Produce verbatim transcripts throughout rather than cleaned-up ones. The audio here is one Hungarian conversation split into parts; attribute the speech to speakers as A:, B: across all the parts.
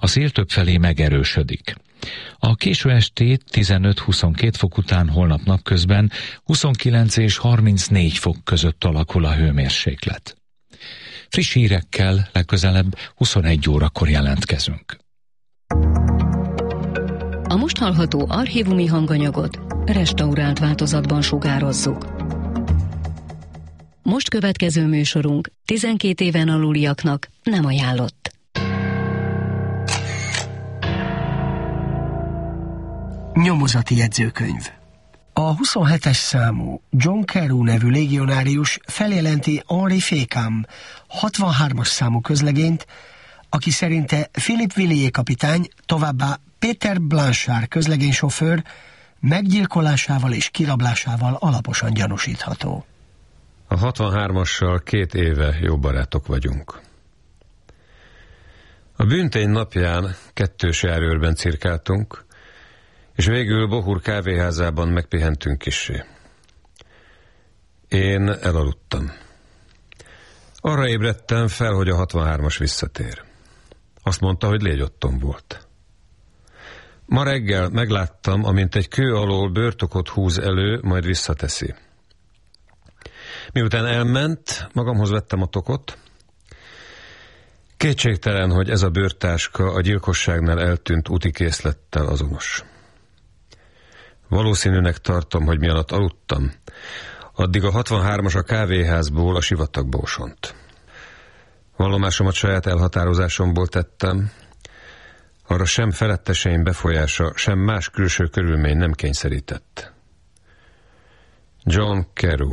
A: A szél többfelé megerősödik. A késő estét tizenöt-huszonkét fok után holnap napközben huszonkilenc és harmincnégy fok között alakul a hőmérséklet. Friss hírekkel legközelebb huszonegy órakor jelentkezünk.
B: A most hallható archívumi hanganyagot restaurált változatban sugározzuk. Most következő műsorunk tizenkét éven aluliaknak nem ajánlott.
C: Nyomozati jegyzőkönyv. A huszonhetes számú John Carew nevű légionárius feljelenti Henri Fécam hatvanhármas számú közlegényt, aki szerinte Philippe Villiers kapitány, továbbá Peter Blanchard közlegénysofőr meggyilkolásával és kirablásával alaposan gyanúsítható.
D: A hatvanhármassal két éve jó barátok vagyunk. A bűntény napján kettős járőrben cirkáltunk, és végül Bohur kávéházában megpihentünk kissé. Én elaludtam. Arra ébredtem fel, hogy a hatvanhármas visszatér. Azt mondta, hogy Légy Otton volt. Ma reggel megláttam, amint egy kő alól bőrtokot húz elő, majd visszateszi. Miután elment, magamhoz vettem a tokot. Kétségtelen, hogy ez a bőrtáska a gyilkosságnál eltűnt útikészlettel azonos. Valószínűnek tartom, hogy mi alatt aludtam, addig a hatvanhármas a kávéházból a sivatagba osont. Vallomásomat saját elhatározásomból tettem, arra sem feletteseim befolyása, sem más külső körülmény nem kényszerített. John Carew.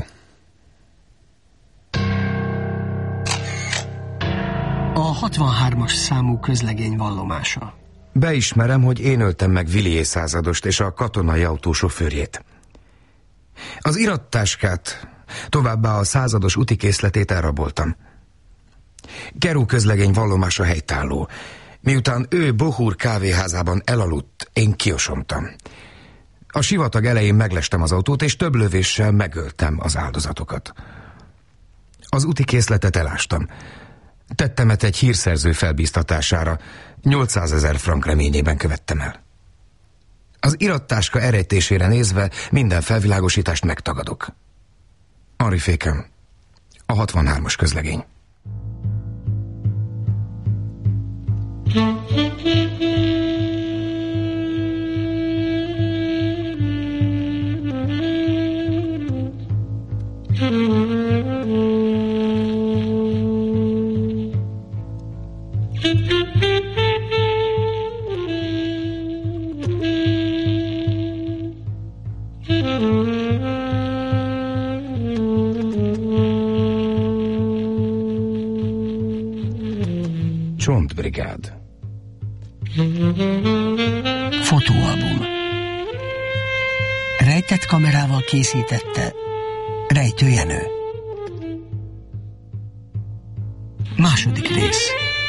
C: A hatvanhármas számú közlegény vallomása.
E: Beismerem, hogy én öltem meg Villiers századost és a katonai autó sofőrjét. Az irattáskát, továbbá a százados utikészletét elraboltam. Carew közlegény vallomása helytálló. Miután ő Bohur kávéházában elaludt, én kiosomtam. A sivatag elején meglestem az autót, és több lövéssel megöltem az áldozatokat. Az utikészletet elástam. Tettemet egy hírszerző felbíztatására nyolcszázezer frank reményében követtem el. Az irattáska elrejtésére nézve minden felvilágosítást megtagadok. Henri Fécam, a hatvanhármas közlegény. Csontbrigád.
C: Fotóalbum. Rejtett kamerával készítette Rejtő Jenő. Második rész.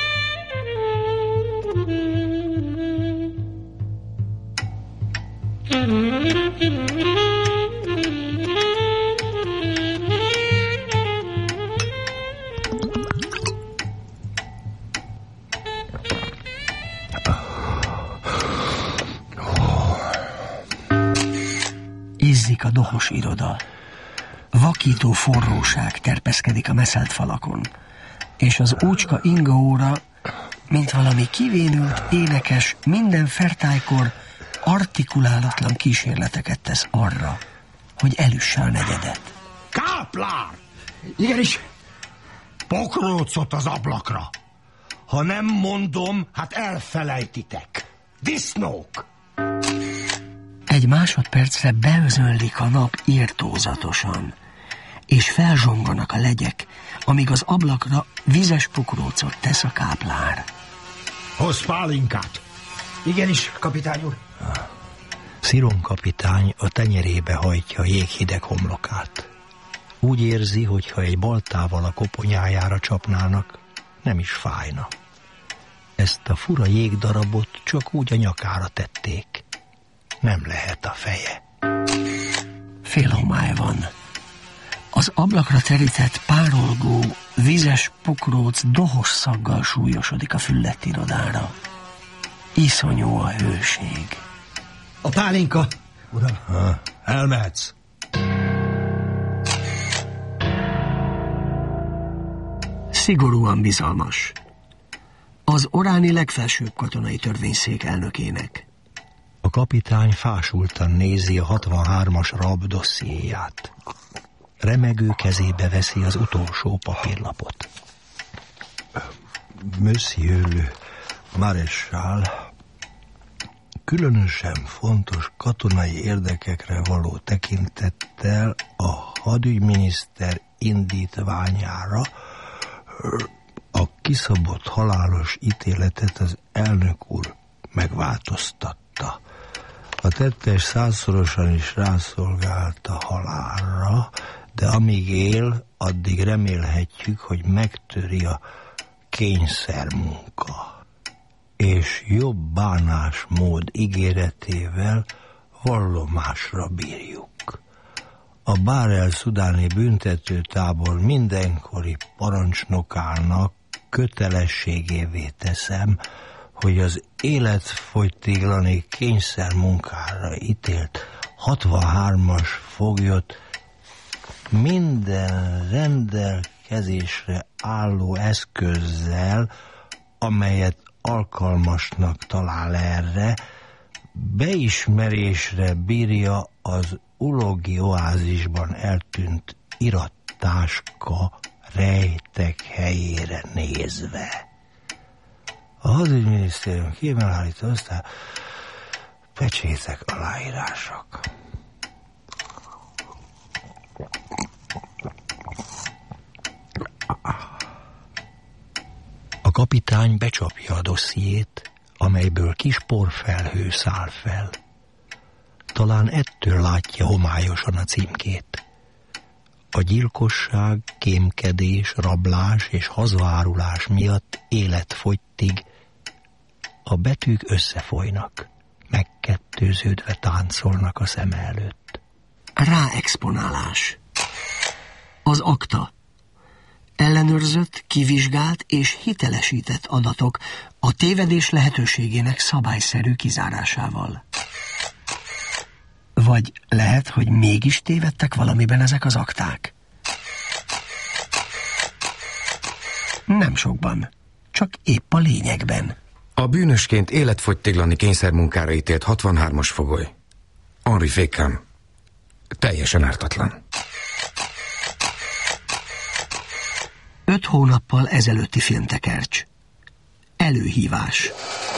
C: Izzik a dohos iroda. Vakító forróság terpeszkedik a meszelt falakon, és az ócska ingaóra, mint valami kivénült, énekes, minden fertájkor artikulálatlan kísérleteket tesz arra, hogy elüsse a negyedet.
F: Káplár! Igenis, pokrócot az ablakra. Ha nem mondom, hát elfelejtitek. Disznók!
C: Egy másodpercre beözönlik a nap irtózatosan, és felzsonganak a legyek, amíg az ablakra vizes pokrócot tesz a káplár.
F: Hozz pálinkát!
G: Igenis, kapitány úr. Sziron kapitány a tenyerébe hajtja jéghideg homlokát. Úgy érzi, hogyha egy baltával a koponyájára csapnának, nem is fájna. Ezt a fura jégdarabot csak úgy a nyakára tették. Nem lehet a feje.
C: Félhomály van. Az ablakra terített, párolgó, vizes pokróc dohos szaggal súlyosodik a füllett irodára. Iszonyú a hőség.
F: A pálinka! Uram, ha, elmehetsz.
C: Szigorúan bizalmas. Az oráni legfelsőbb katonai törvényszék elnökének.
G: A kapitány fásultan nézi a hatvanhármas rab dossziéját. Remegő kezébe veszi az utolsó papírlapot. Monsieur le Maréchal, különösen fontos katonai érdekekre való tekintettel a hadügyminiszter indítványára a kiszabott halálos ítéletet az elnök úr megváltoztatta. A tettes százszorosan is rászolgált a halálra, de amíg él, addig remélhetjük, hogy megtöri a kényszermunka, és jobb bánásmód ígéretével vallomásra bírjuk. A Bahr el-szudáni büntetőtábor mindenkori parancsnokának kötelességévé teszem, hogy az életfogytiglani kényszermunkára ítélt hatvanhármas foglyot minden rendelkezésre álló eszközzel, amelyet alkalmasnak talál erre, beismerésre bírja az ulogi oázisban eltűnt irattáska rejtek helyére nézve. A hadügyminisztérium kiemelhárító aztán pecsétek, aláírások. A kapitány becsapja a dossziét, amelyből kis porfelhő száll fel. Talán ettől látja homályosan a címkét. A gyilkosság, kémkedés, rablás és hazaárulás miatt életfogytig a betűk összefolynak, megkettőződve táncolnak a szeme előtt.
C: Ráexponálás. Az akta. Ellenőrzött, kivizsgált és hitelesített adatok a tévedés lehetőségének szabályszerű kizárásával. Vagy lehet, hogy mégis tévedtek valamiben ezek az akták? Nem sokban, csak épp a lényegben.
E: A bűnösként életfogytiglani kényszermunkára ítélt hatvanhármas fogoly, Henri Fécamp, teljesen ártatlan.
C: Öt hónappal ezelőtti filmtekercs. Előhívás.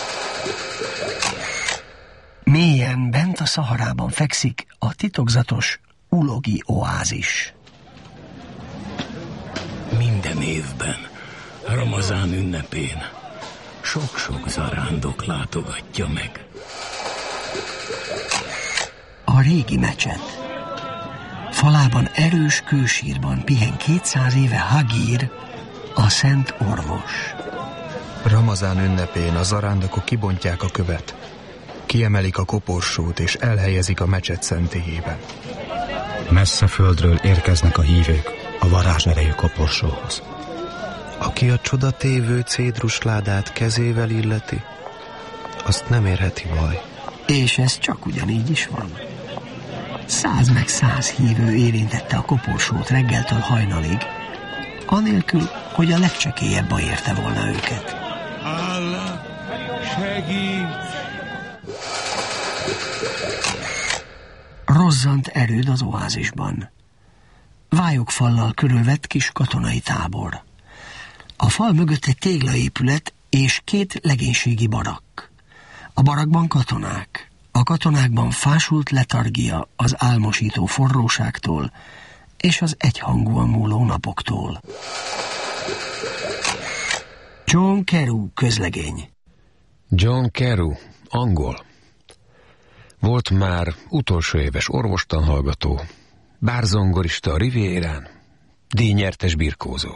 C: Mélyen bent a Szaharában fekszik a titokzatos ulogi oázis.
H: Minden évben, Ramazán ünnepén sok-sok zarándok látogatja meg.
C: A régi mecset. Falában erős kősírban pihen kétszáz éve Hagír, a szent orvos.
I: Ramazán ünnepén a zarándokok kibontják a követ, kiemelik a koporsót és elhelyezik a mecset szentélyében.
J: Messze földről érkeznek a hívők a varázserejű koporsóhoz.
I: Aki a csodatévő cédrusládát kezével illeti, azt nem érheti baj.
C: És ez csak ugyanígy is van. Száz meg száz hívő érintette a koporsót reggeltől hajnalig, anélkül, hogy a legcsekélyebb baj érte volna őket.
K: Allah, segíts!
C: Rozzant erőd az oázisban. Vályogfallal körülvett kis katonai tábor. A fal mögött egy téglaépület és két legénységi barakk. A barakban katonák, a katonákban fásult letargia az álmosító forróságtól és az egyhangúan múló napoktól. John Carew közlegény.
D: John Carew, angol. Volt már utolsó éves orvostanhallgató, bárzongorista a Rivierán, díjnyertes birkózó.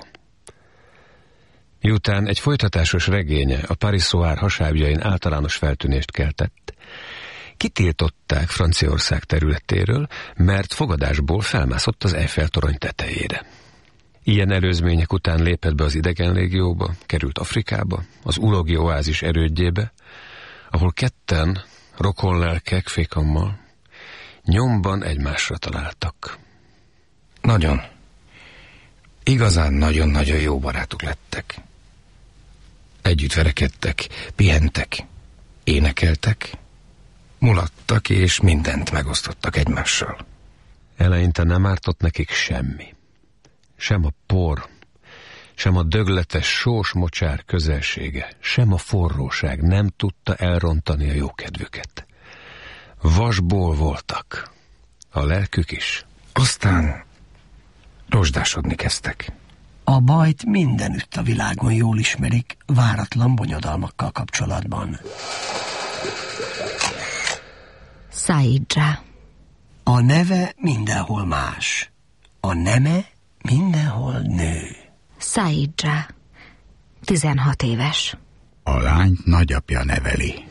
D: Miután egy folytatásos regénye a Paris Soir hasábjain általános feltűnést keltett, kitiltották Franciaország területéről, mert fogadásból felmászott az Eiffel-torony tetejére. Ilyen előzmények után lépett be az idegenlégióba, került Afrikába, az ulogi oázis erődjébe, ahol ketten, rokonlelkek Fékammal, nyomban egymásra találtak.
E: Nagyon. Igazán nagyon-nagyon jó barátok lettek. Együtt verekedtek, pihentek, énekeltek, mulattak és mindent megosztottak egymással.
D: Eleinte nem ártott nekik semmi. Sem a por, sem a dögletes sós mocsár közelsége, sem a forróság nem tudta elrontani a jókedvüket. Vasból voltak, a lelkük is.
E: Aztán rozsdásodni kezdtek.
C: A bajt mindenütt a világon jól ismerik, váratlan bonyodalmakkal kapcsolatban.
L: Saidja.
C: A neve mindenhol más. A neme mindenhol nő.
L: Saidja. tizenhat éves.
J: A lányt nagyapja neveli.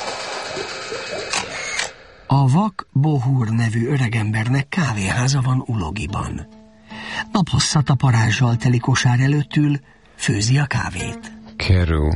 C: A vak Bohur nevű öregembernek kávéháza van Ulogiban. Naphosszat a parázsal teli kosár előtt ül, főzi a kávét.
D: Keru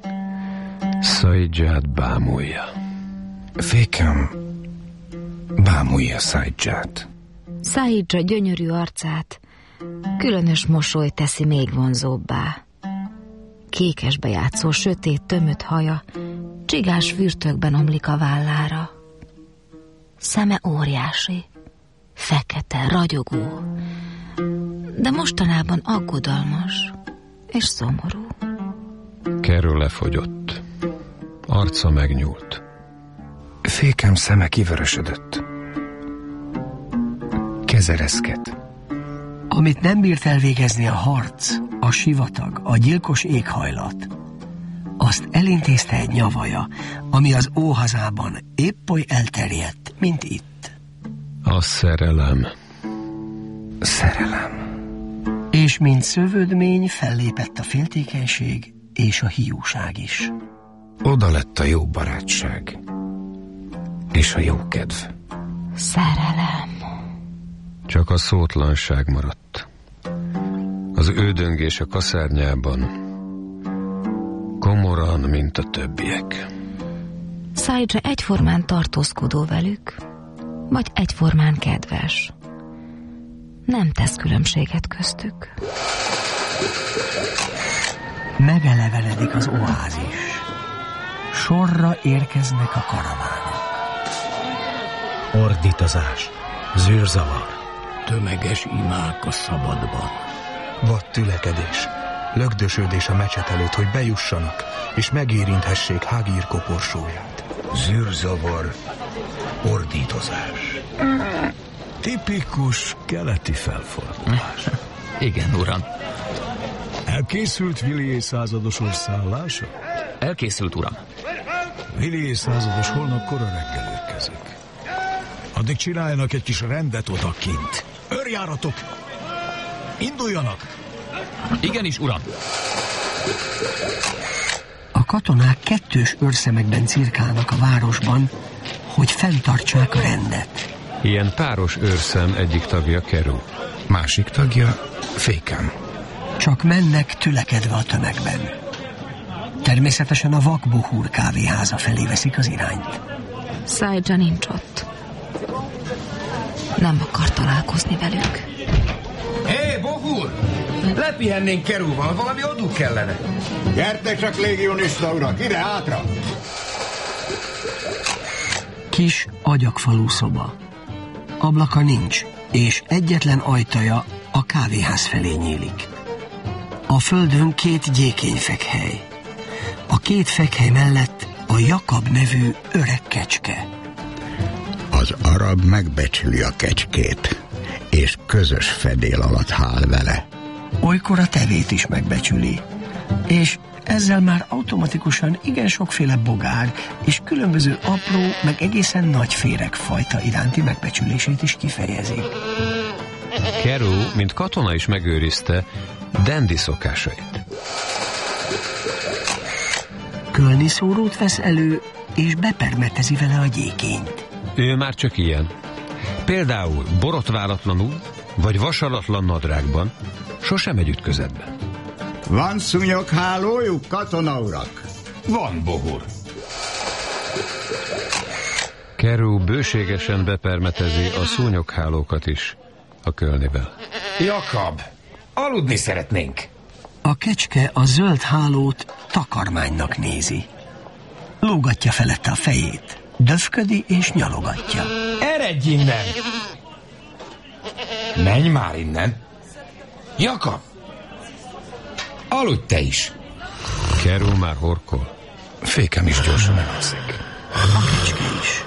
D: Saidját bámulja.
E: Fékem bámulja Saidját.
L: Saidja gyönyörű arcát különös mosoly teszi még vonzóbbá. Kékesbe játszó, sötét, tömött haja csigás fürtökben omlik a vállára. Szeme óriási, fekete, ragyogó, de mostanában aggodalmas és szomorú.
D: Keru lefogyott. Arca megnyúlt.
E: Fékem szeme kivörösödött. Kezereszket.
C: Amit nem bírt elvégezni a harc, a sivatag, a gyilkos éghajlat, azt elintézte egy nyavaja, ami az óhazában épp oly elterjedt, mint itt.
D: A szerelem.
E: Szerelem.
C: És mint szövődmény fellépett a féltékenység és a hiúság is.
E: Oda lett a jó barátság és a jó kedv.
L: Szerelem.
D: Csak a szótlanság maradt. Az ődöngés a kaszárnyában, komoran, mint a többiek.
L: Saidja egyformán tartózkodó velük, vagy egyformán kedves. Nem tesz különbséget köztük.
C: Megeleveledik az oázis. Sorra érkeznek a karavánok.
G: Ordítozás, zűrzavar,
H: tömeges imák a szabadban.
I: Vad tülekedés, lögdösödés a mecset előtt, hogy bejussanak, és megérinthessék Hagir koporsóját.
F: Zűrzavar, ordítozás. Tipikus keleti felfordulás.
M: Igen, uram.
F: Elkészült Villiers százados orszállása?
M: Elkészült, uram.
F: Villiers százados holnap kora reggel érkezik. Addig csináljanak egy kis rendet odakint. Őrjáratok! Induljanak!
M: Igenis, uram!
C: A katonák kettős őrszemekben cirkálnak a városban, hogy fenntartsák a rendet.
D: Ilyen páros őrszem egyik tagja Keru.
E: Másik tagja Fékem.
C: Csak mennek tülekedve a tömegben. Természetesen a vak Bohur kávéháza felé veszik az irányt.
L: Saidja nincs ott. Nem akar találkozni velük.
N: Hé, hey, Bohur! Lepihennénk Keruval, valami odú kellene.
O: Gyertek csak, légionista urak, ide hátra!
C: Kis agyagfalú szoba. Ablaka nincs, és egyetlen ajtaja a kávéház felé nyílik. A földön két gyékény fekhely. A két fekhely mellett a Jakab nevű öreg kecske.
J: Az arab megbecsüli a kecskét, és közös fedél alatt hál vele.
C: Olykor a tevét is megbecsüli, és ezzel már automatikusan igen sokféle bogár és különböző apró, meg egészen nagy féregfajta iránti megbecsülését is kifejezi.
D: Keru, mint katona is megőrizte dandy szokásait.
C: Kölni szórót vesz elő, és bepermetezi vele a gyékényt.
D: Ő már csak ilyen. Például borotválatlanul, vagy vasalatlan nadrágban, sosem egy ütközetben.
O: Van szúnyoghálójuk, katona urak?
N: Van, Bohur.
D: Keru bőségesen bepermetezi a szúnyoghálókat is a kölnivel.
N: Jakab, aludni szeretnénk.
C: A kecske a zöld hálót takarmánynak nézi. Lógatja felette a fejét, döfködi és nyalogatja.
N: Eredj innen! Menj már innen! Jakab! Aludj te is!
D: Keru már horkol.
E: Fékem is gyorsan elalszik.
C: A kecske is.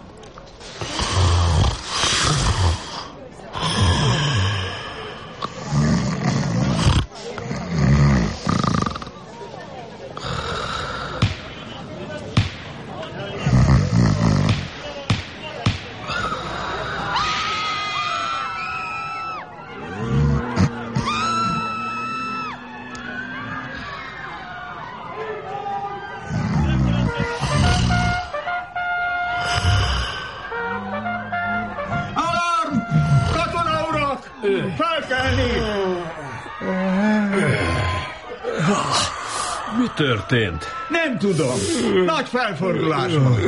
K: Mi történt?
O: Nem tudom. Nagy felfordulás van.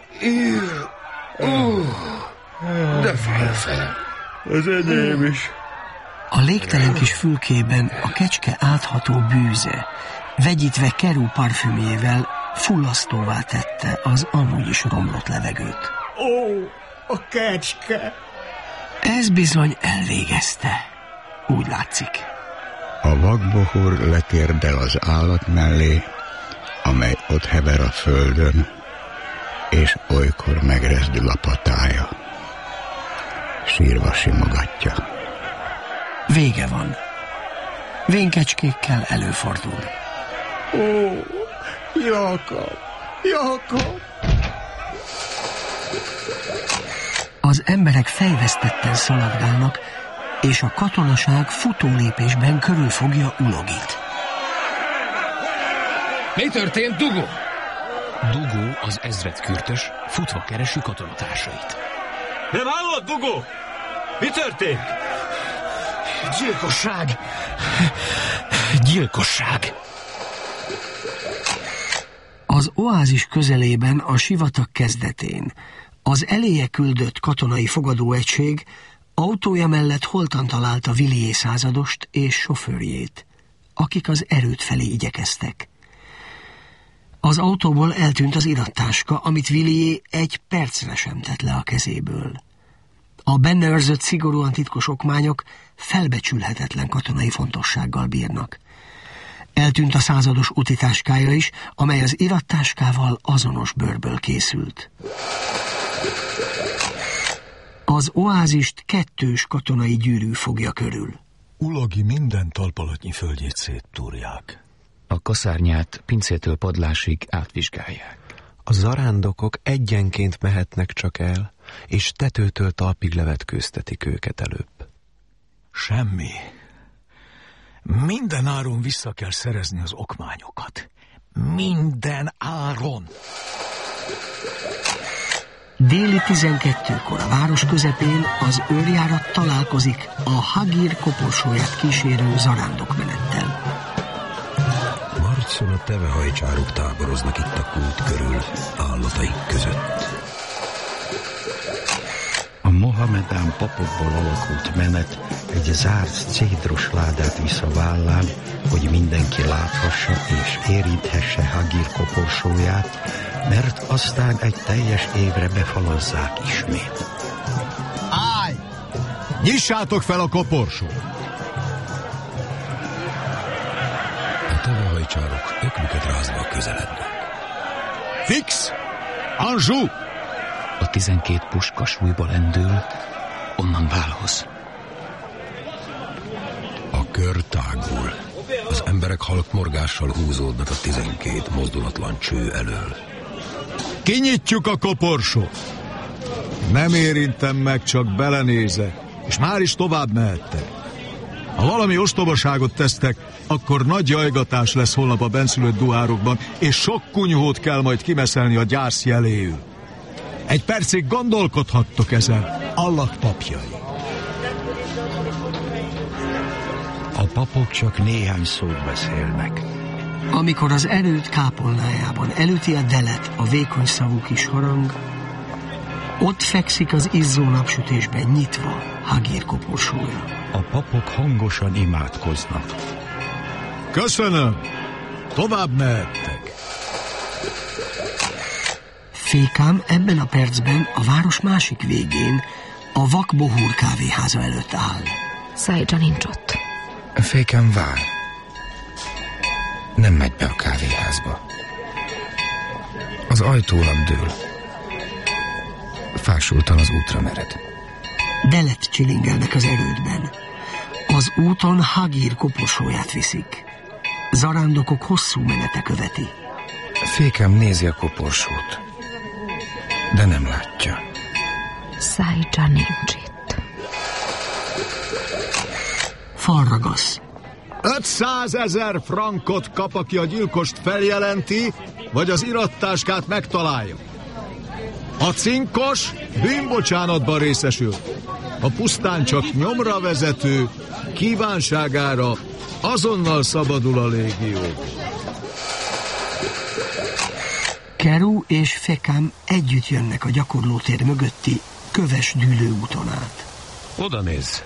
N: De felfel.
K: Az enyém is.
C: A légtelen kis fülkében a kecske átható bűze, vegyítve Keru parfümjével fullasztóvá tette az amúgy is romlott levegőt.
O: Ó, a kecske!
C: Ez bizony elvégezte, úgy látszik.
J: A vakbohor letérdel az állat mellé, amely ott hever a földön, és olykor megrezdül a patája. Sírva simogatja.
C: Vége van. Vénkecskékkel előfordul.
O: Ó, Jakab, Jakab!
C: Az emberek fejvesztetten szaladgálnak, és a katonaság futólépésben körülfogja Ulogit.
M: Mi történt, Dugó? Dugó, az ezredkürtös, futva keresi katonatársait.
K: Nem hallod, Dugó? Mi történt?
C: Gyilkosság! Gyilkosság! Az oázis közelében, a sivatag kezdetén az eléje küldött katonai fogadóegység autója mellett holtan találta Villiers századost és sofőrjét, akik az erőd felé igyekeztek. Az autóból eltűnt az irattáska, amit Villiers egy percre sem tett le a kezéből. A benne őrzött szigorúan titkos okmányok felbecsülhetetlen katonai fontossággal bírnak. Eltűnt a százados utitáskája is, amely az irattáskával azonos bőrből készült. Az oázist kettős katonai gyűrű fogja körül.
F: Ulogi minden talpalatnyi földjét széttúrják.
M: A kaszárnyát pincétől padlásig átvizsgálják.
I: A zarándokok egyenként mehetnek csak el, és tetőtől talpig levetkőztetik őket előbb.
F: Semmi. Minden áron vissza kell szerezni az okmányokat. Minden áron.
C: Déli tizenkettőkor a város közepén az őrjárat találkozik a Hagir koporsóját kísérő zarándokmenettel.
P: Marcon a tevehajcsárok táboroznak itt a kút körül, állataik között.
Q: A mohamedán papokból alakult menet egy zárt cédros ládát visz a vállán, hogy mindenki láthassa és érinthesse Hagir koporsóját, mert aztán egy teljes évre befalazzák ismét.
O: Állj! Nyissátok fel a koporsót!
P: A tevehajcsárok öklüket rázva közelednek.
O: Fix! Anjou!
M: A tizenkét puska súlyba lendül, onnan válhoz.
P: A kör tágul. Az emberek halk morgással húzódnak a tizenkét mozdulatlan cső elől.
O: Kinyitjuk a koporsót! Nem érintem meg, csak belenézek, és már is tovább mehettek. Ha valami ostobaságot tesztek, akkor nagy jajgatás lesz holnap a benszülött duhárokban, és sok kunyhót kell majd kimeszelni a gyász jeléül. Egy percig gondolkodhattok ezen, Allah papjai.
Q: A papok csak néhány szót beszélnek.
C: Amikor az erőd kápolnájában elüti a delet a vékony szavú kis harang, ott fekszik az izzó napsütésben nyitva Hagir koporsója.
F: A papok hangosan imádkoznak.
O: Köszönöm! Tovább mehettek.
C: Fékám ebben a percben a város másik végén, a Vak Bohur kávéháza előtt áll.
L: Szájdzsa nincs ott.
E: Fékám vár. Nem megy be a kávéházba. Az ajtónak dől. Fásultan az útra mered.
C: Delet csilingelnek az erődben. Az úton Hagir koporsóját viszik. Zarándokok hosszú menete követi.
E: Fékám nézi a koporsót, de nem látja.
L: Szájdzsa nincs itt.
C: Falragasz.
O: ötszázezer frankot kap, aki a gyilkost feljelenti, vagy az irattáskát megtalálja. A cinkos bűnbocsánatban részesül. A pusztán csak nyomra vezető kívánságára azonnal szabadul a légió.
C: Keru és Fékám együtt jönnek a gyakorlótér mögötti köves dűlő úton át.
D: Oda nézz!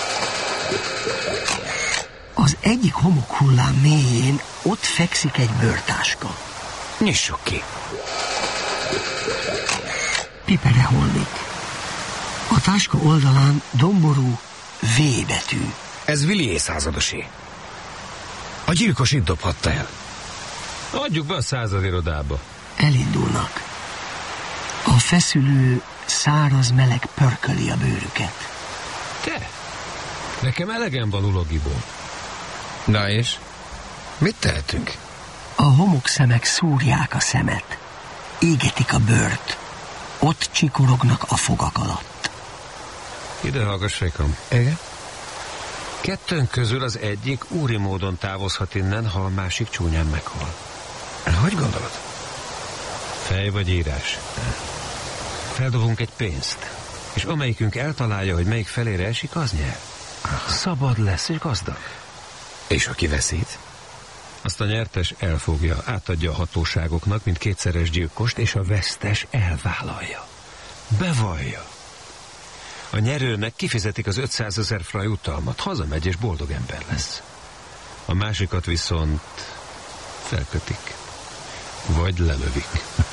C: Az egyik homokhullám mélyén ott fekszik egy bőrtáska.
E: Nyissuk ki!
C: Pipere hollik. A táska oldalán domború V betű.
E: Ez Villiers századosé. A gyilkos itt dobhatta el.
D: Adjuk be a századirodába.
C: Elindulnak. A feszülő, száraz meleg pörköli a bőrüket.
D: Te? Nekem elegem van ulogiból.
E: Na és? Mit tehetünk?
C: A homokszemek szúrják a szemet. Égetik a bőrt. Ott csikorognak a fogak alatt.
D: Ide hallgass, Fékam.
E: Igen?
D: Kettőnk közül az egyik úri módon távozhat innen, ha a másik csúnyán meghal.
E: Hogy gondolod?
D: Fej vagy írás. Feldobunk egy pénzt, és amelyikünk eltalálja, hogy melyik felére esik, az nyer. Szabad lesz és gazdag.
E: És aki veszít?
D: Azt a nyertes elfogja, átadja a hatóságoknak, mint kétszeres gyilkost, és a vesztes elvállalja. Bevallja. A nyerőnek kifizetik az ötszázezer fraj utalmat, hazamegy és boldog ember lesz. A másikat viszont felkötik. Vagy lelövik.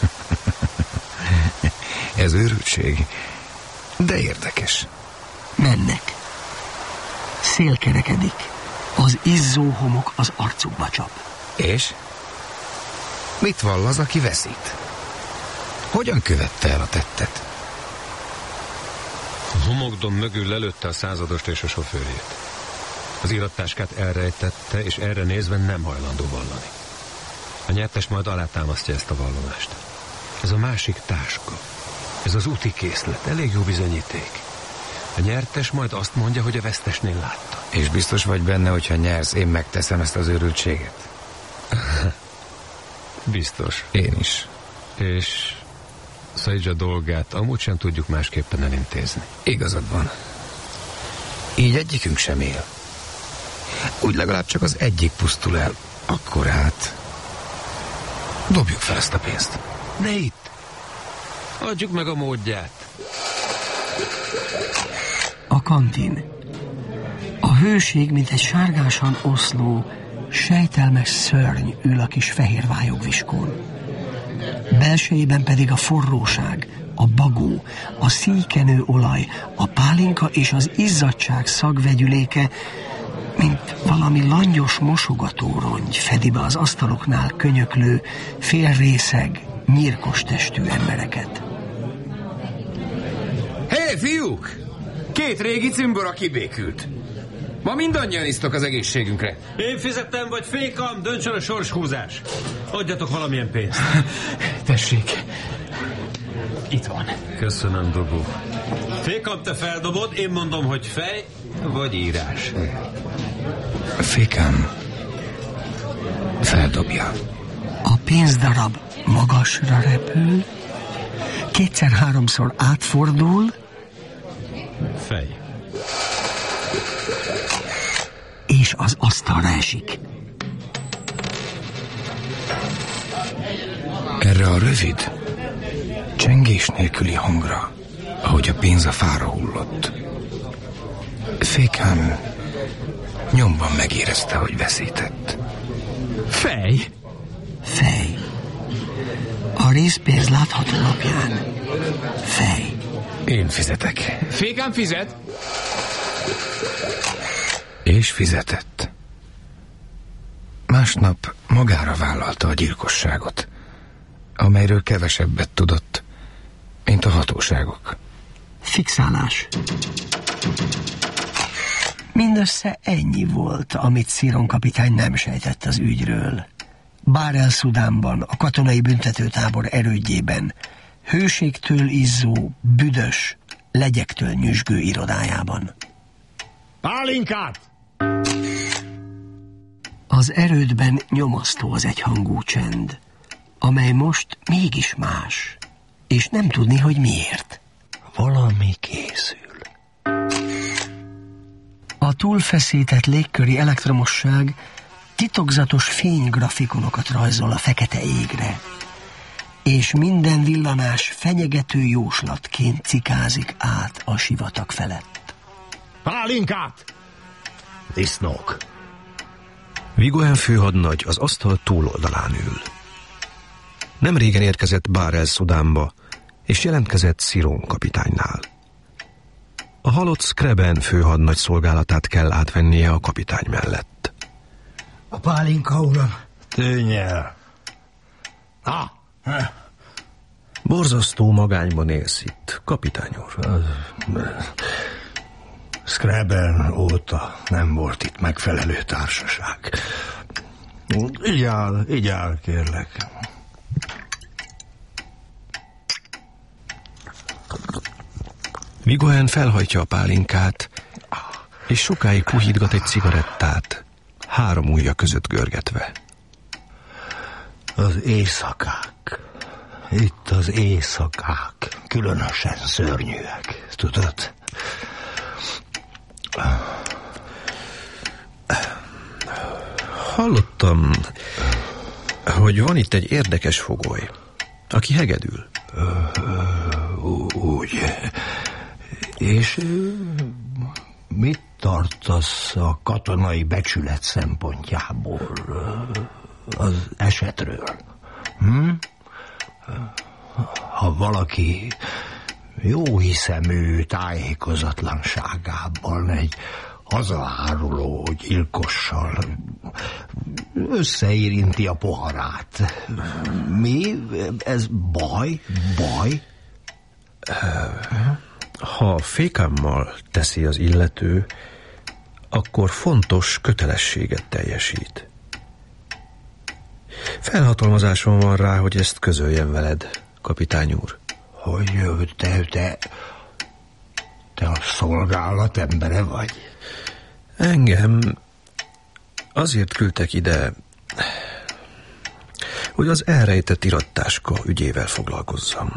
E: Ez őrültség, de érdekes.
C: Mennek. Szél kerekedik. Az izzó homok az arcukba csap.
E: És? Mit vall az, aki veszít? Hogyan követte el a tettet?
D: A homokdom mögül lelőtte a századost és a sofőrjét. Az irattáskát elrejtette, és erre nézve nem hajlandó vallani. A nyertes majd alátámasztja ezt a vallomást. Ez a másik táska. Ez az úti készlet. Elég jó bizonyíték. A nyertes majd azt mondja, hogy a vesztesnél látta.
E: És biztos vagy benne, hogyha nyersz, én megteszem ezt az őrültséget?
D: Biztos.
E: Én is.
D: És Szájdzsa dolgát amúgy sem tudjuk másképpen elintézni.
E: Igazad van. Így egyikünk sem él. Úgy legalább csak az egyik pusztul el. Akkor hát... dobjuk fel ezt a pénzt.
D: Ne itt! Adjuk meg a módját.
C: A kantin. A hőség, mint egy sárgásan oszló, sejtelmes szörny ül a kis fehér vályogviskón. Belsejében pedig a forróság, a bagó, a szíjkenő olaj, a pálinka és az izzadság szagvegyüléke, mint valami langyos mosogatórongy fedi be az asztaloknál könyöklő, félrészeg, nyírkos testű embereket.
N: Hé, hey, fiúk! Két régi cimbora kibékült. Ma mindannyian isztok az egészségünkre.
K: Én fizettem, vagy Fékam, döntsön a sorshúzás. Adjatok valamilyen pénzt.
M: Tessék. Itt van.
D: Köszönöm, Dobó.
K: Fékam, te feldobod, én mondom, hogy fej, vagy írás.
E: Fékám feldobja.
C: A pénzdarab magasra repül, kétszer-háromszor átfordul,
D: fej.
C: És az asztalra esik.
E: Erre a rövid, csengés nélküli hangra, ahogy a pénz a fára hullott, Fékán nyomban megérezte, hogy veszített.
M: Fej!
C: Fej. A részpénz látható napján. Fej.
E: Én fizetek.
M: Fékán fizet?
E: És fizetett. Másnap magára vállalta a gyilkosságot, amelyről kevesebbet tudott, mint a hatóságok.
C: Fixálás. Mindössze ennyi volt, amit Ciron kapitány nem sejtett az ügyről. Bahr el-Szudánban, a katonai büntetőtábor erődjében, hőségtől izzó, büdös, legyektől nyüzsgő irodájában.
H: Pálinkát!
C: Az erődben nyomasztó az egyhangú csend, amely most mégis más, és nem tudni, hogy miért.
G: Valami készül.
C: A túlfeszített légköri elektromosság titokzatos fénygrafikonokat rajzol a fekete égre, és minden villanás fenyegető jóslatként cikázik át a sivatag felett.
H: Pálinkát! Disznók!
P: Vigoen főhadnagy az asztal túloldalán ül. Nem régen érkezett Bahr el-Szudánba, és jelentkezett Ciron kapitánynál. A halott Skreben főhadnagy szolgálatát kell átvennie a kapitány mellett.
G: A pálinka, uram.
H: Tűnj el!
G: Ah!
P: Borzasztó magányban élsz itt, kapitány úr.
G: Skreben óta nem volt itt megfelelő társaság.
H: Így áll, így áll, kérlek.
P: Vigoen felhajtja a pálinkát, és sokáig puhítgat egy cigarettát, három ujja között görgetve.
G: Az éjszakák. Itt az éjszakák. Különösen szörnyűek. Tudod?
P: Hallottam, hogy van itt egy érdekes fogoly, aki hegedül.
G: Úgy. És mit tartasz a katonai becsület szempontjából az esetről? Hm? Ha valaki jóhiszemű tájékozatlanságában egy hazaáruló gyilkossal összeérinti a poharát, mi? Ez baj? Baj?
P: Ha fékámmal teszi az illető, akkor fontos kötelességet teljesít. Felhatalmazásom van rá, hogy ezt közöljem veled, kapitány úr.
G: Hogy te, te, te a szolgálat embere vagy?
P: Engem azért küldtek ide, hogy az elrejtett irattáska ügyével foglalkozzam.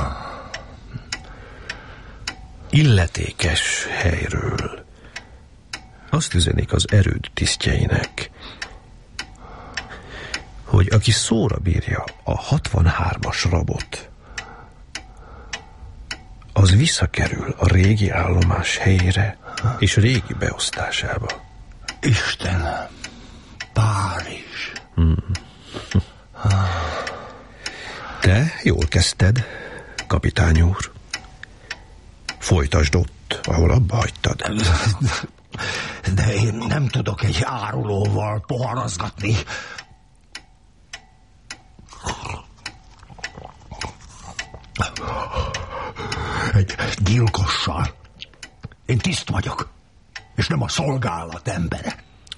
P: Illetékes helyről azt üzenik az erőd tisztjeinek, hogy aki szóra bírja a hatvanhármas rabot, az visszakerül a régi állomás helyére és régi beosztásába.
G: Istenem, Párizs.
P: Hmm. Te jól kezdted, kapitány úr. Folytasd ott, ahol abba hagytad.
G: De én nem tudok egy árulóval poharazgatni. Egy gyilkossal. Én tiszt vagyok, és nem a szolgálat embere.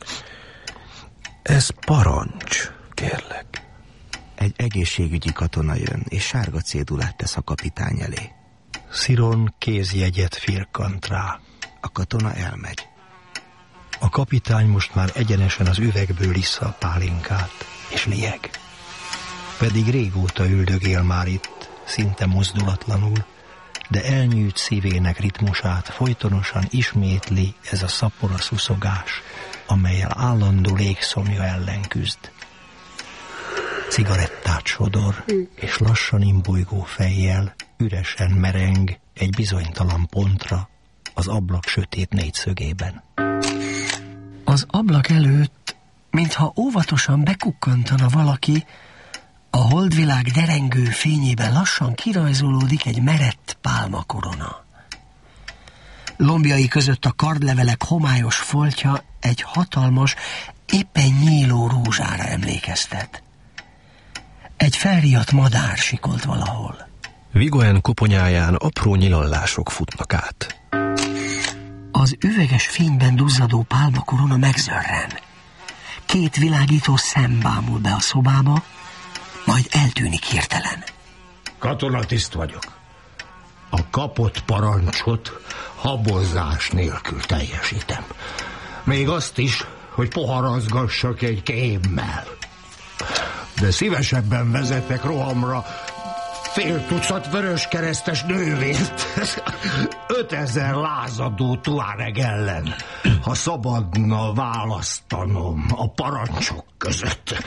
P: Ez parancs, kérlek.
R: Egy egészségügyi katona jön, és sárga cédulát tesz a kapitány elé.
G: Ciron kézjegyet firkant rá.
R: A katona elmegy.
G: A kapitány most már egyenesen az üvegből issza a pálinkát, és lieg. Pedig régóta üldögél már itt, szinte mozdulatlanul, de elnyűjt szívének ritmusát folytonosan ismétli ez a szapora szuszogás, amellyel állandó légszomja ellen küzd. cigarettát sodor, és lassan imbolygó fejjel üresen mereng egy bizonytalan pontra az ablak sötét négyszögében.
C: Az ablak előtt, mintha óvatosan bekukkantana valaki, a holdvilág derengő fényében lassan kirajzolódik egy merett pálmakorona. Lombjai között a kardlevelek homályos foltja egy hatalmas, éppen nyíló rózsára emlékeztet. Egy felriadt madár sikolt valahol.
P: Vigoen koponyáján apró nyilallások futnak át.
C: Az üveges fényben duzzadó pálmakorona megzörren. Két világító szem bámul be a szobába, majd eltűnik hirtelen.
H: Katonatiszt vagyok. A kapott parancsot habozás nélkül teljesítem. Még azt is, hogy poharazgassak egy kémmel. De szívesebben vezetek rohamra fél tucat vöröskeresztes nővért, ötezer lázadó tuáreg ellen, ha szabadna választanom a parancsok között.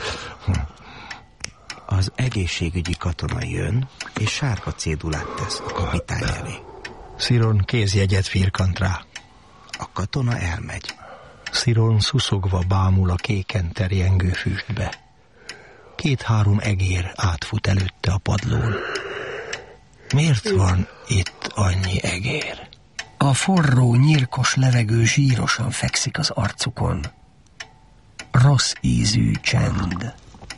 R: Az egészségügyi katona jön, és sárga cédulát tesz a kapitány elé.
G: Sziron kézjegyet firkant rá.
R: A katona elmegy.
G: Sziron szuszogva bámul a kéken terjengő füstbe. Két-három egér átfut előtte a padlón. Miért van itt annyi egér?
C: A forró, nyírkos levegő zsírosan fekszik az arcukon. Rossz ízű csend.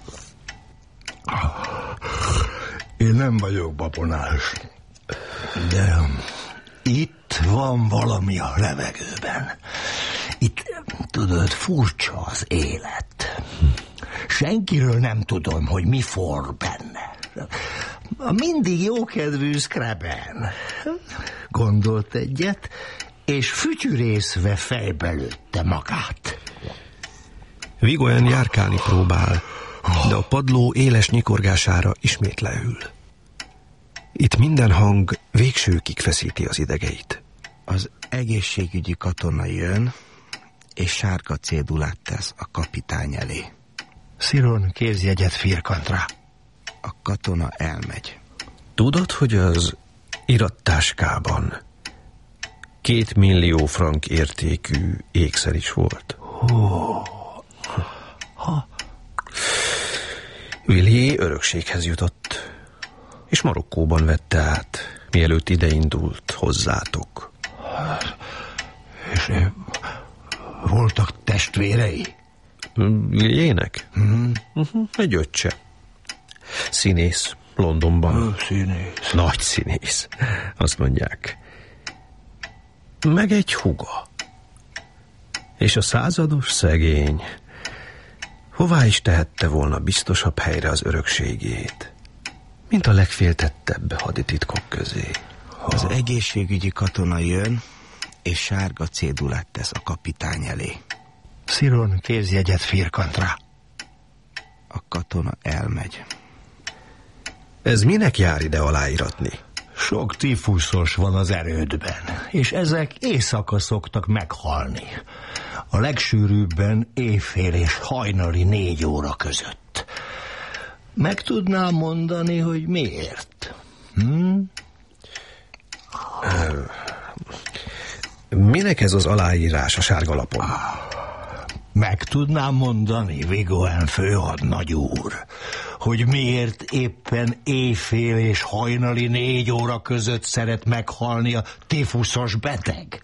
H: Én nem vagyok babonás, de itt van valami a levegőben. Itt, tudod, furcsa az élet. Senkiről nem tudom, hogy mi forr benne. A mindig jókedvű Scraben gondolt egyet, és fütyürészve fejbe lőtte magát.
P: Vigoen járkálni próbál, de a padló éles nyikorgására ismét leül. Itt minden hang végsőkig feszíti az idegeit.
R: Az egészségügyi katona jön, és sárga cédulát tesz a kapitány elé.
G: Sziron kézjegyet firkant rá.
R: A katona elmegy.
P: Tudod, hogy az irattáskában két millió frank értékű ékszer is volt?
G: Oh.
P: Ha. Willié örökséghez jutott, és Marokkóban vette át, mielőtt ideindult hozzátok.
H: És voltak testvérei?
P: Williének?
H: Mm.
P: Uh-huh, egy öccse. Színész, Londonban.
H: Ö, színész.
P: Nagy színész, azt mondják. Meg egy húga. És a százados szegény hová is tehette volna biztosabb helyre az örökségét, mint a legféltettebb hadititkok közé.
R: Az egészségügyi katona jön, és sárga cédulát tesz a kapitány elé.
G: Sziron kézjegyet firkant rá.
R: A katona elmegy.
P: Ez minek jár ide aláíratni?
H: Sok tifuszos van az erődben, és ezek éjszaka szoktak meghalni. A legsűrűbben éjfél és hajnali négy óra között. Meg tudnám mondani, hogy miért? Hm?
P: Minek ez az aláírás a sárga lapon?
H: Meg tudnám mondani, Vigoen főhadnagy úr, hogy miért éppen éjfél és hajnali négy óra között szeret meghalni a tifuszos beteg?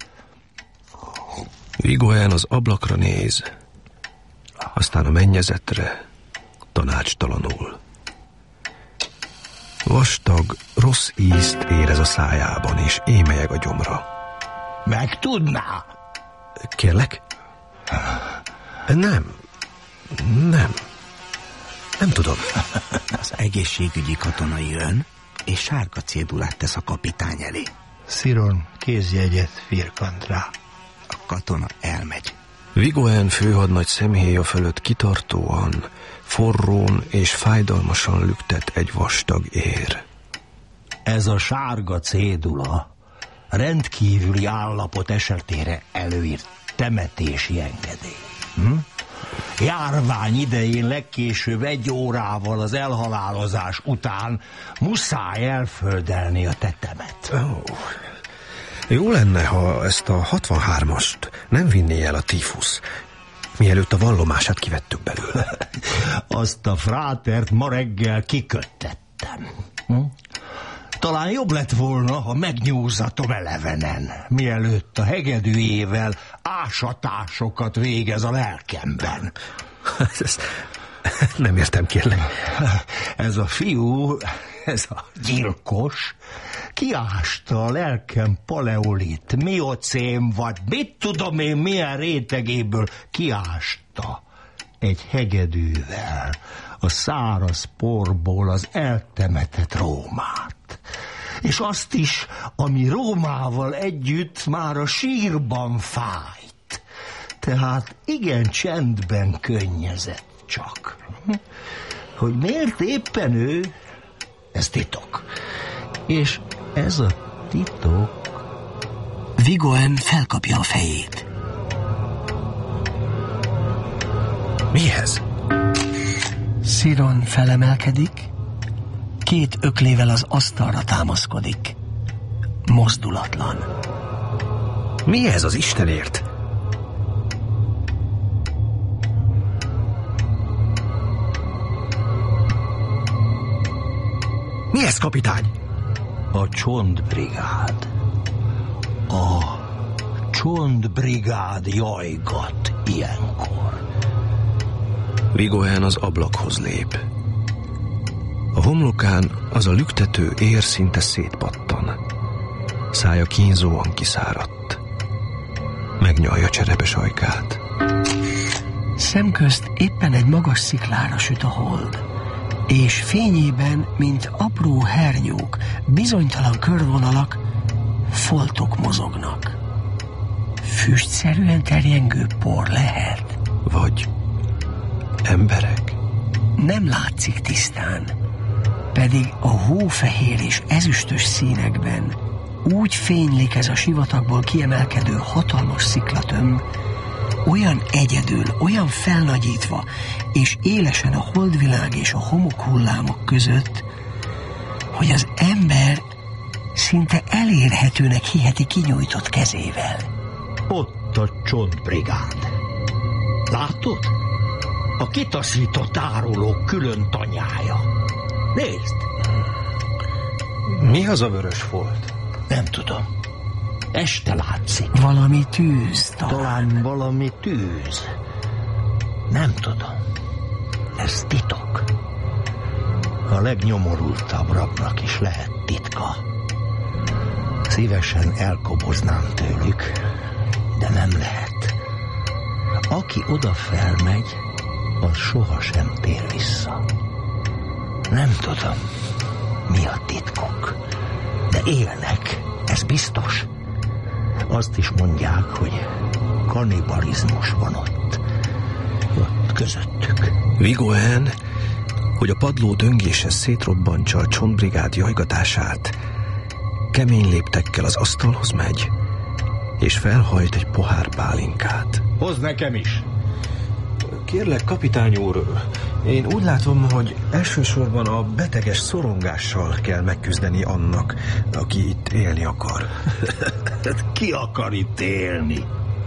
P: Vigoen az ablakra néz, aztán a mennyezetre, tanácstalanul. Vastag, rossz ízt érez a szájában, és émelyeg a gyomra.
H: Meg tudná?
P: Kérlek? Nem. Nem. Nem tudom.
R: Az egészségügyi katona jön, és sárga cédulát tesz a kapitány elé.
G: Sziron kézjegyet firkant rá.
R: A katona elmegy.
P: Vigoen főhadnagy szemhéja fölött kitartóan, forrón és fájdalmasan lüktet egy vastag ér.
H: Ez a sárga cédula rendkívüli állapot esetére előírt temetési engedély. Hm? Járvány idején legkésőbb egy órával az elhalálozás után muszáj elföldelni a tetemet.
P: Oh. Jó lenne, ha ezt a hatvanhármast nem vinné el a tífusz, mielőtt a vallomását kivettük belőle.
H: Azt a frátert ma reggel kiköttettem. Hm? Talán jobb lett volna, ha megnyúzzatom elevenen, mielőtt a hegedűjével ásatásokat végez a lelkemben.
P: Ezt nem értem, kérlek.
H: Ez a fiú, ez a gyilkos, kiásta a lelkem paleolit, miocén vagy mit tudom én milyen rétegéből kiásta egy hegedűvel a száraz porból az eltemetett Rómát. És azt is, ami Rómával együtt már a sírban fájt. Tehát igen csendben könnyezett csak. Hogy miért éppen ő, ez titok. És ez a titok...
C: Vigoen felkapja a fejét.
P: Mi ez?
C: Sziron felemelkedik, két öklével az asztalra támaszkodik. Mozdulatlan.
P: Mi ez az Istenért? Mi ez, kapitány?
H: A csontbrigád. A csontbrigád jajgat ilyenkor.
P: Vigoen az ablakhoz lép. A homlokán az a lüktető ér szinte szétpattan. Szája kínzóan kiszáradt. Megnyalja cserepes ajkát.
C: Szemközt éppen egy magas sziklára süt a hold, és fényében, mint apró hernyók, bizonytalan körvonalak, foltok mozognak. Füstszerűen terjengő por lehet.
P: Vagy emberek?
C: Nem látszik tisztán, pedig a hófehér és ezüstös színekben úgy fénylik ez a sivatagból kiemelkedő hatalmas sziklatömb, olyan egyedül, olyan felnagyítva, és élesen a holdvilág és a homokhullámok között, hogy az ember szinte elérhetőnek hiheti kinyújtott kezével.
H: Ott a csontbrigád. Látod? A kitaszított árulók külön tanyája. Nézd!
P: Mi az a vörös folt?
H: Nem tudom. Este látszik.
C: Valami tűz talán.
H: Talán valami tűz. Nem tudom. Ez titok. A legnyomorultabb rabnak is lehet titka. Szívesen elkoboznám tőlük, de nem lehet. Aki oda felmegy, az sohasem tér vissza. Nem tudom, mi a titkuk, de élnek, ez biztos. Azt is mondják, hogy kannibalizmus van ott, ott közöttük.
P: Vigoen, hogy a padló döngése szétrobbantsa a csontbrigád jajgatását, kemény léptekkel az asztalhoz megy, és felhajt egy pohár pálinkát.
H: Hozd nekem is!
P: Kérlek, kapitány úr, én úgy látom, hogy elsősorban a beteges szorongással kell megküzdeni annak, aki itt élni akar.
H: Ki akar itt élni?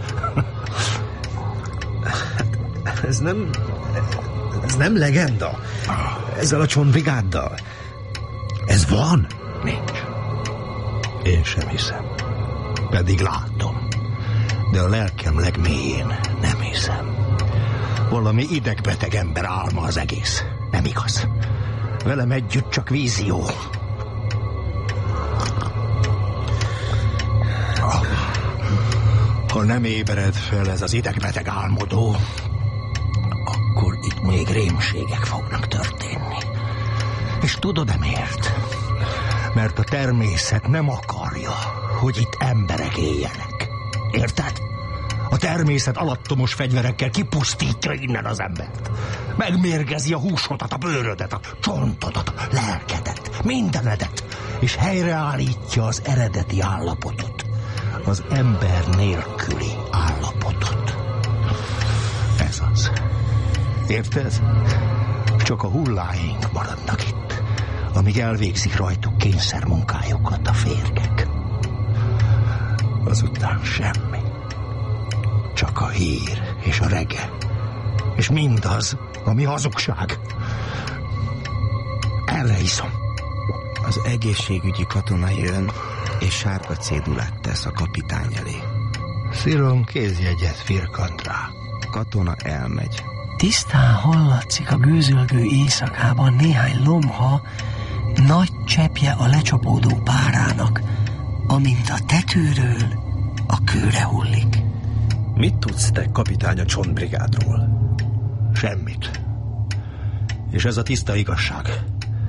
P: Ez nem... Ez nem legenda. Ezzel a csontbrigáddal. Ez van?
H: Nincs. Én sem hiszem. Pedig látom. De a lelkem legmélyén nem hiszem. Valami idegbeteg ember álma az egész. Nem igaz. Velem együtt csak vízió. Ha nem ébred fel ez az idegbeteg álmodó, akkor itt még rémségek fognak történni. És tudod-e miért? Mert a természet nem akarja, hogy itt emberek éljenek. Érted? A természet alattomos fegyverekkel kipusztítja innen az embert. Megmérgezi a húsodat, a bőrödet, a csontodat, a lelkedet, mindenedet, és helyreállítja az eredeti állapotot. Az ember nélküli állapotot. Ez az. Érted? Csak a hulláink maradnak itt, amíg elvégzik rajtuk kényszermunkájukat a férgek. Azután semmi. Csak a hír és a rege. És mindaz, ami hazugság. Erre iszom.
R: Az egészségügyi katona jön, és sárga cédulát tesz a kapitány elé.
H: Sziron kézjegyet firkant rá.
R: A katona elmegy.
C: Tisztán hallatszik a gőzölgő éjszakában néhány lomha, nagy cseppje a lecsapódó párának, amint a tetőről a kőre hullik.
P: Mit tudsz te, kapitány, a csontbrigádról?
H: Semmit. És ez a tiszta igazság.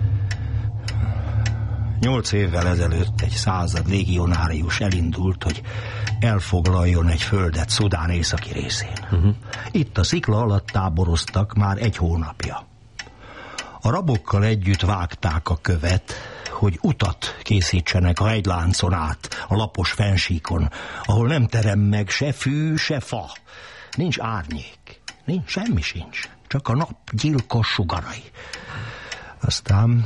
H: Nyolc évvel ezelőtt egy század légionárius elindult, hogy elfoglaljon egy földet Szudán északi részén. Uh-huh. Itt a szikla alatt táboroztak már egy hónapja. A rabokkal együtt vágták a követ, hogy utat készítsenek a hegyláncon át, a lapos fennsíkon, ahol nem terem meg se fű, se fa. Nincs árnyék, nincs, semmi sincs, csak a nap gyilkos sugarai. Aztán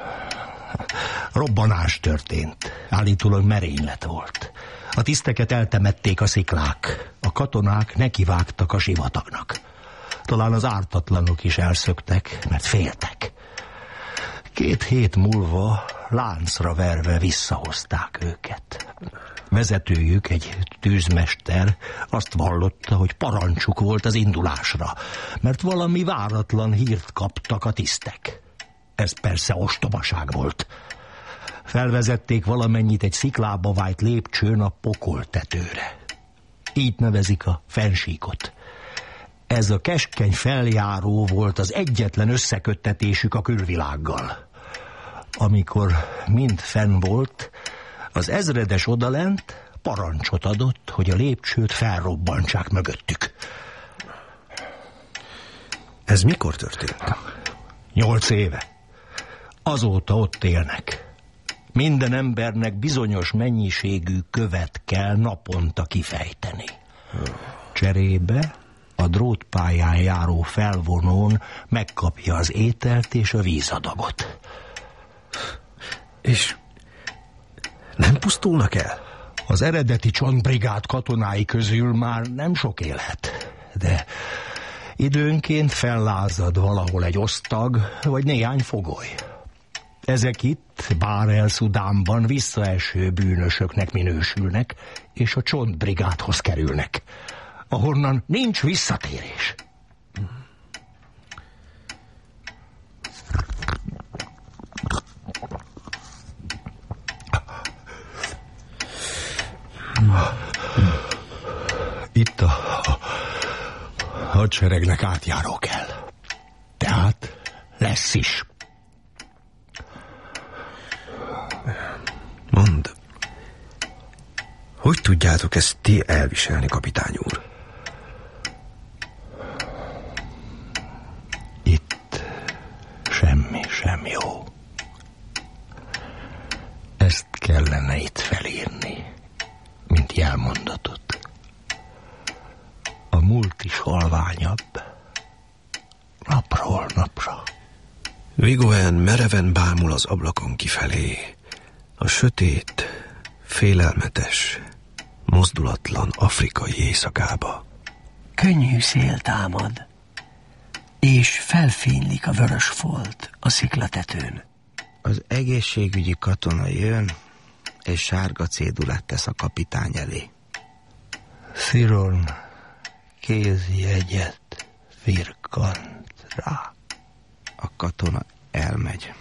H: robbanás történt, állítólag merénylet volt. A tiszteket eltemették a sziklák, a katonák nekivágtak a sivatagnak. Talán az ártatlanok is elszöktek, mert féltek. Két hét múlva láncra verve visszahozták őket. Vezetőjük, egy tűzmester, azt vallotta, hogy parancsuk volt az indulásra, mert valami váratlan hírt kaptak a tisztek. Ez persze ostobaság volt. Felvezették valamennyit egy sziklába vájt lépcsőn a pokol tetőre. Így nevezik a fennsíkot. Ez a keskeny feljáró volt az egyetlen összeköttetésük a külvilággal. Amikor mind fenn volt, az ezredes odalent parancsot adott, hogy a lépcsőt felrobbantsák mögöttük.
P: Ez mikor történt?
H: Nyolc éve. Azóta ott élnek. Minden embernek bizonyos mennyiségű követ kell naponta kifejteni. Cserébe a drótpályán járó felvonón megkapja az ételt és a vízadagot.
P: És nem pusztulnak el?
H: Az eredeti csontbrigád katonái közül már nem sok élhet, de időnként fellázad valahol egy osztag vagy néhány fogoly. Ezek itt, Bár-el-Szudánban visszaeső bűnösöknek minősülnek, és a csontbrigádhoz kerülnek, ahonnan nincs visszatérés. Itt a, a hadseregnek átjáró kell. Tehát lesz is.
P: Mondd, hogy tudjátok ezt ti elviselni, kapitány úr?
H: Itt semmi sem jó. Ezt kellene itt felírni, mint jelmondatot. A múlt is halványabb, napról napra.
P: Vigoen mereven bámul az ablakon kifelé. A sötét, félelmetes, mozdulatlan afrikai éjszakába.
C: Könnyű szél támad, és felfénylik a vörös folt a sziklatetőn.
R: Az egészségügyi katona jön, és sárga cédulát tesz a kapitány elé.
H: Sziron kézjegyet firkant rá.
R: A katona elmegy.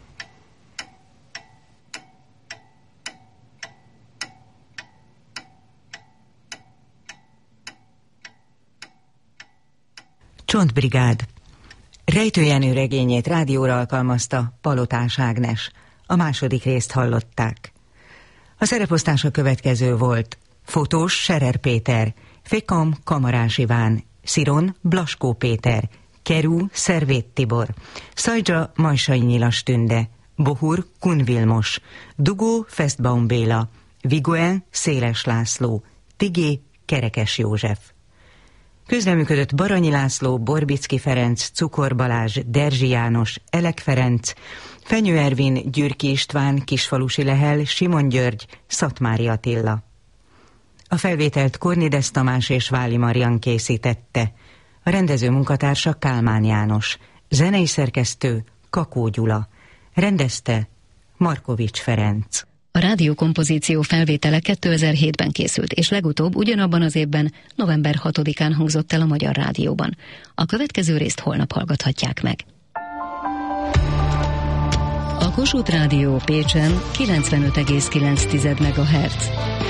S: Csontbrigád. Rejtő Jenő regényét rádióra alkalmazta Palotás Ágnes. A második részt hallották. A szereposztás a következő volt: fotós Serer Péter, Fékam Kamarás Iván, Sziron Blaskó Péter, Kerú Szervét Tibor, Szajdzsa Majsai Nyilas Tünde, Bohur Kun Vilmos, Dugó Festbaum Béla, Vigoen Széles László, Tigé Kerekes József. Közreműködött Baranyi László, Borbicki Ferenc, Cukor Balázs, Derzsi János, Elek Ferenc, Fenyő Ervin, Gyürki István, Kisfalusi Lehel, Simon György, Szatmári Attila. A felvételt Kornides Tamás és Váli Marian készítette. A rendező munkatársa Kálmán János, zenei szerkesztő Kakó Gyula, rendezte Markovics Ferenc.
B: A rádiókompozíció felvétele kétezer-hétben készült, és legutóbb ugyanabban az évben, november hatodikán hangzott el a Magyar Rádióban. A következő részt holnap hallgathatják meg. A Kossuth Rádió Pécsen kilencvenöt egész kilenc megahertz.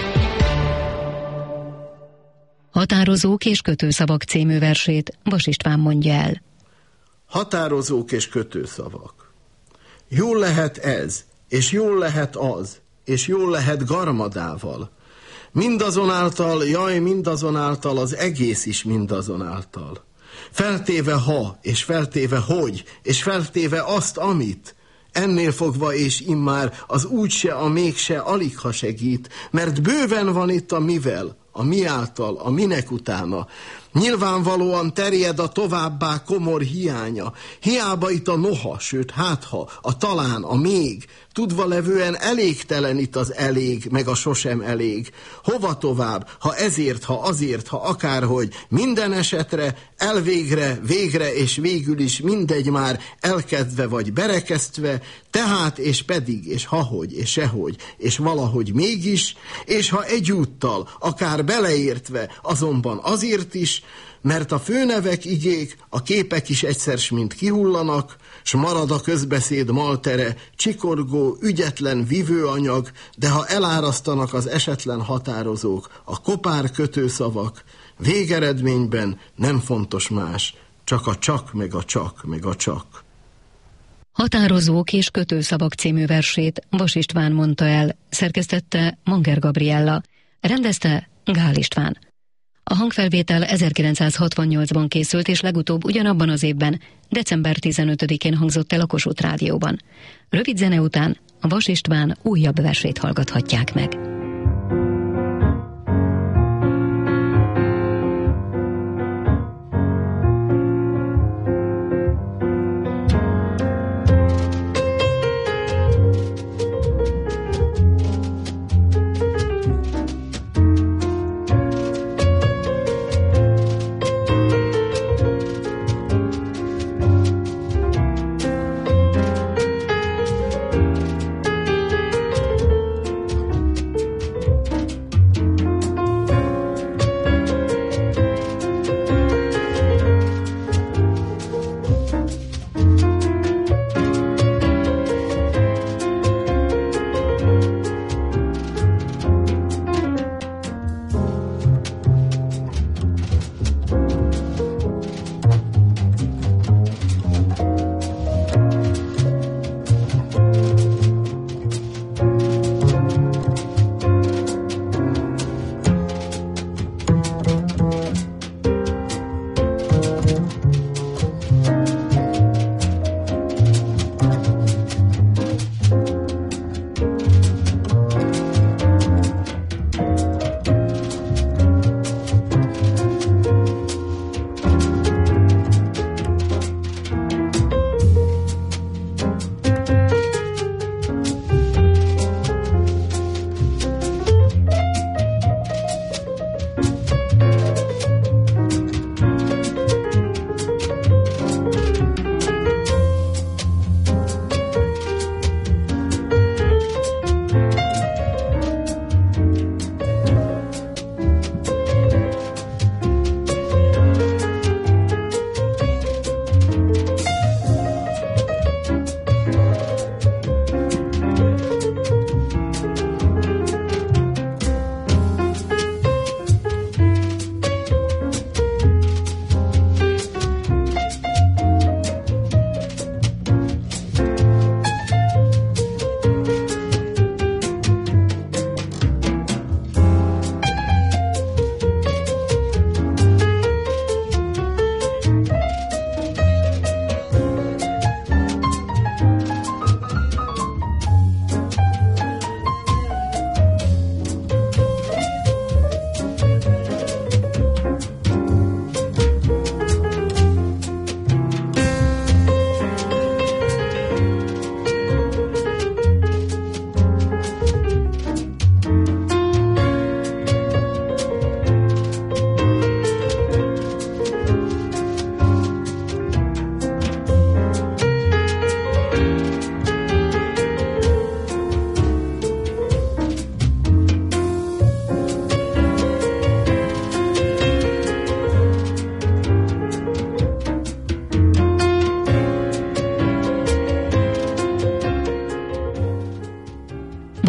B: Határozók és kötőszavak című versét Vas István mondja el.
T: Határozók és kötőszavak. Jól lehet ez, és jól lehet az, és jól lehet garmadával. Mindazonáltal, jaj, mindazonáltal, az egész is mindazonáltal. Feltéve ha, és feltéve hogy, és feltéve azt, amit, ennél fogva és immár az úgyse, a mégse, aligha segít, mert bőven van itt a mivel, a mi által, a minek utána. Nyilvánvalóan terjed a továbbá komor hiánya. Hiába itt a noha, sőt hátha, a talán, a még. Tudva levően elégtelen itt az elég, meg a sosem elég. Hova tovább, ha ezért, ha azért, ha akárhogy, minden esetre, elvégre, végre és végül is mindegy már, elkedve vagy berekesztve, tehát és pedig, és hahogy, és sehogy, és valahogy mégis, és ha egyúttal, akár beleértve, azonban azért is, mert a főnevek, igék, a képek is egyszer s mind kihullanak, s marad a közbeszéd maltere, csikorgó, ügyetlen vívőanyag, de ha elárasztanak az esetlen határozók, a kopár kötőszavak, végeredményben nem fontos más, csak a csak, meg a csak, meg a csak.
B: Határozók és kötőszavak című versét Vas István mondta el, szerkesztette Manger Gabriella, rendezte Gál István. A hangfelvétel ezerkilencszázhatvannyolcban készült, és legutóbb ugyanabban az évben, december tizenötödikén hangzott el a Kossuth Rádióban. Rövid zene után a Vas István újabb versét hallgathatják meg.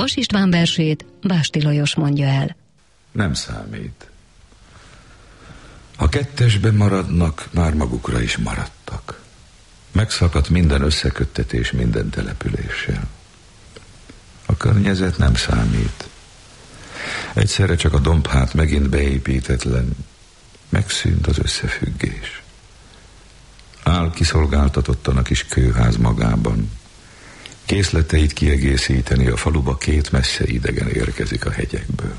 B: Vas István versét Básti Lajos mondja el.
U: Nem számít. Ha kettesben maradnak, már magukra is maradtak. Megszakadt minden összeköttetés minden településsel. A környezet nem számít. Egyszerre csak a dombhát megint beépítetlen, megszűnt az összefüggés. Áll kiszolgáltatottan a kis kőház magában. Készleteit kiegészíteni a faluba két messze idegen érkezik a hegyekből.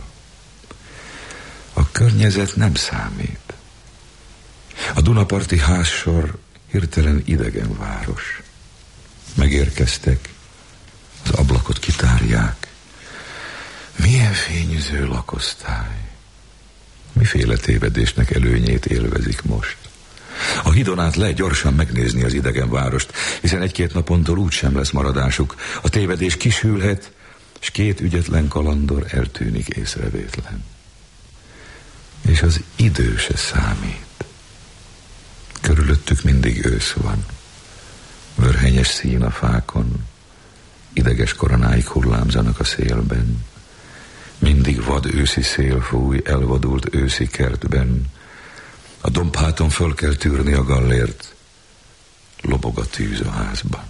U: A környezet nem számít. A Dunaparti házsor hirtelen idegen város. Megérkeztek, az ablakot kitárják. Milyen fényűző lakosztály. Miféle tévedésnek előnyét élvezik most. A hídon át le gyorsan megnézni az idegen várost, hiszen egy-két napontól úgysem lesz maradásuk. A tévedés kisülhet, és két ügyetlen kalandor eltűnik észrevétlen. És az idő se számít. Körülöttük mindig ősz van. Vörhenyes szín a fákon, ideges koronáik hullámzanak a szélben. Mindig vad őszi szél fúj elvadult őszi kertben. A dombháton föl kell tűrni a gallért, lobog a tűz a házban.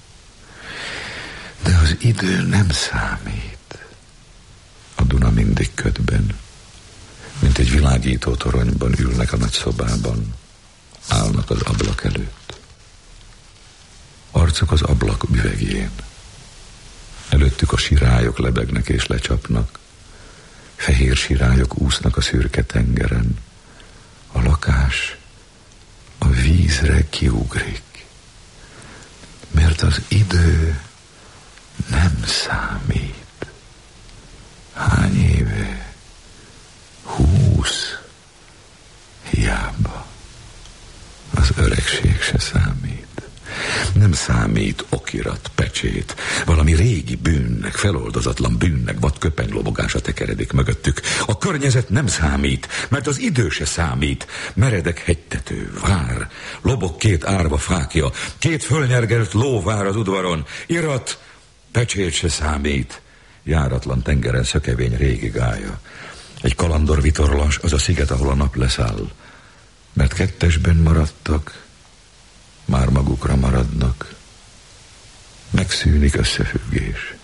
U: De az idő nem számít. A Duna mindig ködben, mint egy világító toronyban ülnek a nagy szobában, állnak az ablak előtt. Arcok az ablak üvegjén. Előttük a sirályok lebegnek és lecsapnak. Fehér sirályok úsznak a szürke tengeren. A lakás a vízre kiugrik. Mert az idő nem számít. Hány éve? Húsz. Hiába. Az öregség se számít. Nem számít okirat, pecsét, valami régi bűnnek, feloldozatlan bűnnek, vad köpeny lobogása tekeredik mögöttük. A környezet nem számít, mert az idő se számít. Meredek hegytető, vár, lobog két árva fákja, két fölnyergelt ló vár az udvaron, irat, pecsét se számít. Járatlan tengeren szökevény régi gája. Egy kalandor vitorlas, az a sziget, ahol a nap leszáll. Mert kettesben maradtak, már magukra maradnak. Megszűnik összefüggés.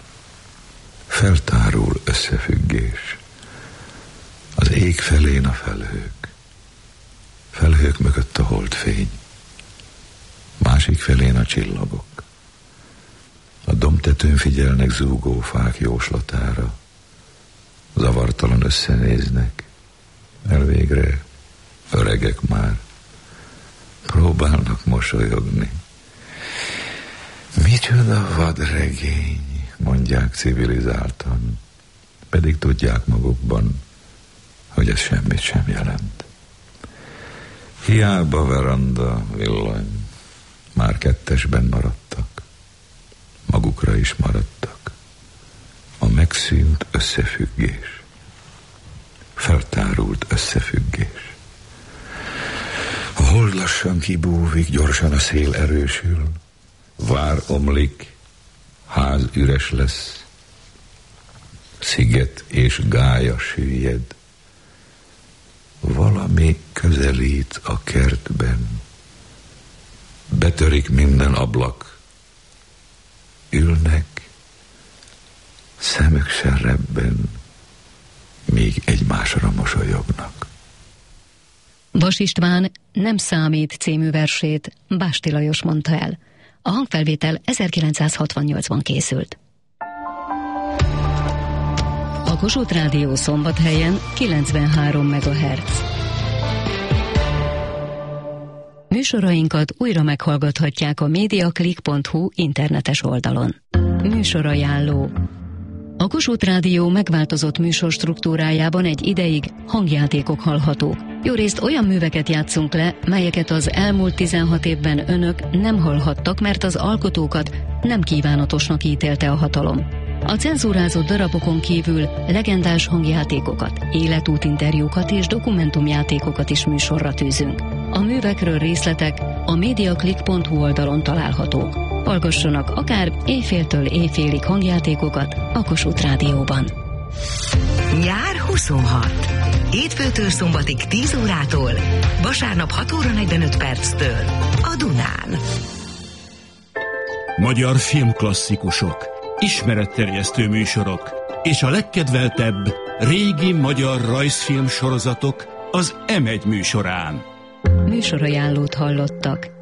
U: Feltárul összefüggés. Az ég felén a felhők. Felhők mögött a holdfény. Másik felén a csillagok. A dombtetőn figyelnek zúgó fák jóslatára. Zavartalan összenéznek. Elvégre öregek már. Próbálnak mosolyogni. Micsoda vadregény, mondják civilizáltan, pedig tudják magukban, hogy ez semmit sem jelent. Hiába veranda, villany, már kettesben maradtak, magukra is maradtak. A megszűnt összefüggés, feltárult összefüggés. A hold lassan kibúvik, gyorsan a szél erősül, vár omlik, ház üres lesz, sziget és gája süllyed. Valami közelít a kertben, betörik minden ablak, ülnek, szemük se rebben, míg egymásra mosolyognak.
B: Vas István Nem számít című versét Básti Lajos mondta el. A hangfelvétel ezerkilencszázhatvannyolcban készült. A Kossuth Rádió Szombathelyen kilencvenhárom megahertz. Műsorainkat újra meghallgathatják a mediaclick pont hu internetes oldalon. Műsorajánló. A Kossuth Rádió megváltozott műsorstruktúrájában egy ideig hangjátékok hallhatók. Jó részt olyan műveket játszunk le, melyeket az elmúlt tizenhat évben önök nem hallhattak, mert az alkotókat nem kívánatosnak ítélte a hatalom. A cenzúrázott darabokon kívül legendás hangjátékokat, életútinterjúkat és dokumentumjátékokat is műsorra tűzünk. A művekről részletek a mediaclick pont hu oldalon találhatók. Hallgassanak akár éjféltől éjfélig hangjátékokat a Kossuth Rádióban.
A: Nyár huszonhat. Hétfőtől szombatig tíz órától, vasárnap hat óra negyvenöt perctől a Dunán.
V: Magyar filmklasszikusok, ismeretterjesztő műsorok és a legkedveltebb régi magyar rajzfilm sorozatok az em egy műsorán.
B: Műsorajánlót hallottak.